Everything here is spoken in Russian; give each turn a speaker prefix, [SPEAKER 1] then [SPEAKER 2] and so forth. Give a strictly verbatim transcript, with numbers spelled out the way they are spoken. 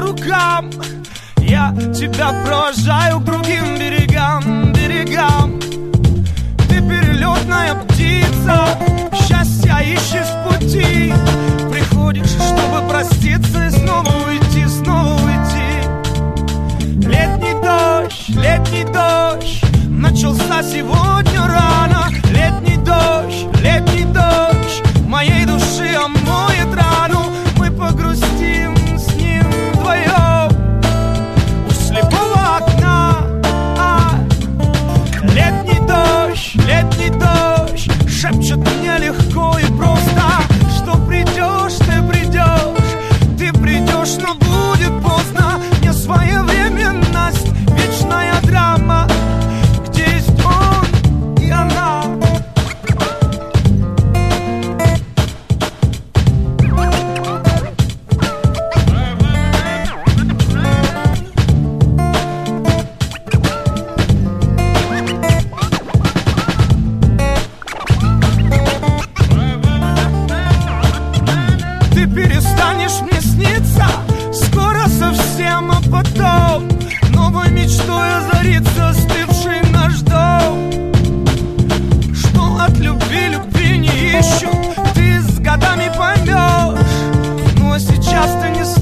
[SPEAKER 1] рукам. Я тебя провожаю к другим берегам, берегам. Ты перелетная птица, счастья ищешь в пути. Приходишь, чтобы проститься и снова уйти, снова уйти. Летний дождь, летний дождь начался сегодня рано. Летний дождь, летний дождь моей души омоет рану. Мы погрустим с ним вдвоем у слепого окна. А, летний дождь, летний дождь шепчет мне легко и просто, что придешь, ты придешь, ты придешь, но будет поздно. Не своевременность, вечная драма, где есть он и она. Ты перестанешь мне сниться скоро совсем, а потом новой мечтой озарится остывший наш дом. Что от любви любви не ищут, ты с годами поймешь. Но сейчас ты не